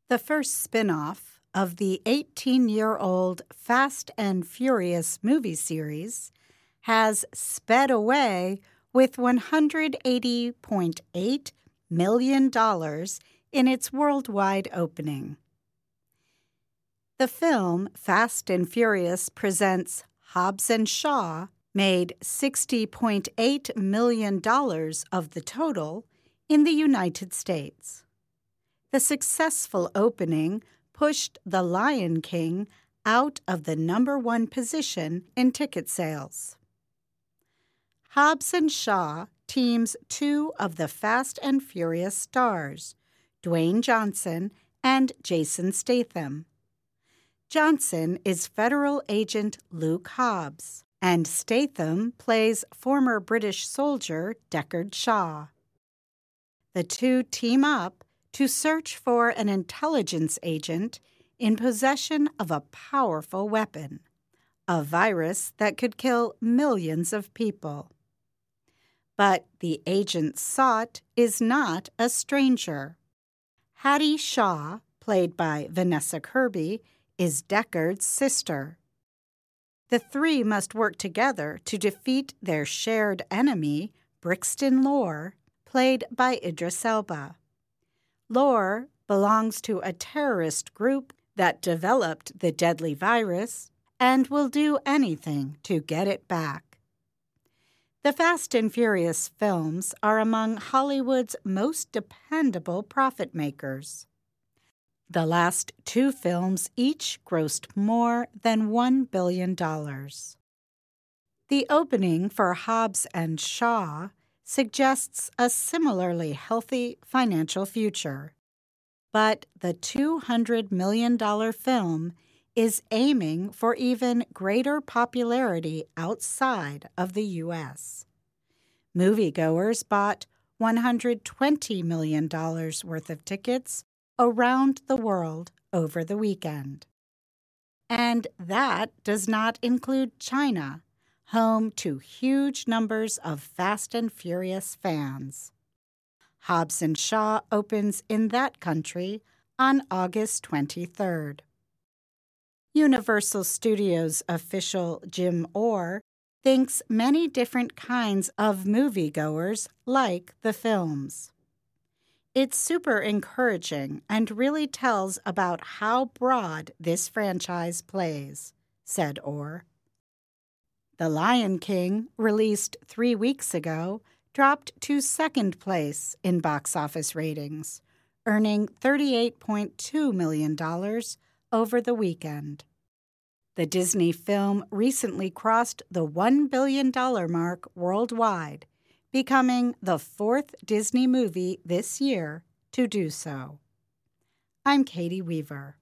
The first spin-off of the 18-year-old Fast and Furious movie series has sped away with $180.8 million in its worldwide opening. The film Fast and Furious Presents Hobbs and Shaw made $60.8 million of the total in the United States. The successful opening pushed The Lion King out of the #1 position in ticket sales. Hobbs and Shaw teams two of the Fast and Furious stars, Dwayne Johnson and Jason Statham. Johnson is federal agent Luke Hobbs, and Statham plays former British soldier Deckard Shaw. The two team up to search for an intelligence agent in possession of a powerful weapon, a virus that could kill millions of people. But the agent sought is not a stranger. Hattie Shaw, played by Vanessa Kirby, is Deckard's sister. The three must work together to defeat their shared enemy, Brixton Lore, played by Idris Elba. Lore belongs to a terrorist group that developed the deadly virus and will do anything to get it back. The Fast and Furious films are among Hollywood's most dependable profit makers. The last two films each grossed more than $1 billion. The opening for Hobbs and Shaw suggests a similarly healthy financial future. But the $200 million film is aiming for even greater popularity outside of the U.S. Moviegoers bought $120 million worth of tickets around the world over the weekend. And that does not include China, home to huge numbers of Fast and Furious fans. Hobbs and Shaw opens in that country on August 23rd. Universal Studios official Jim Orr thinks many different kinds of moviegoers like the films. It's super encouraging and really tells about how broad this franchise plays, said Orr. The Lion King, released 3 weeks ago, dropped to second place in box office ratings, earning $38.2 million over the weekend. The Disney film recently crossed the $1 billion mark worldwide, becoming the fourth Disney movie this year to do so. I'm Katie Weaver.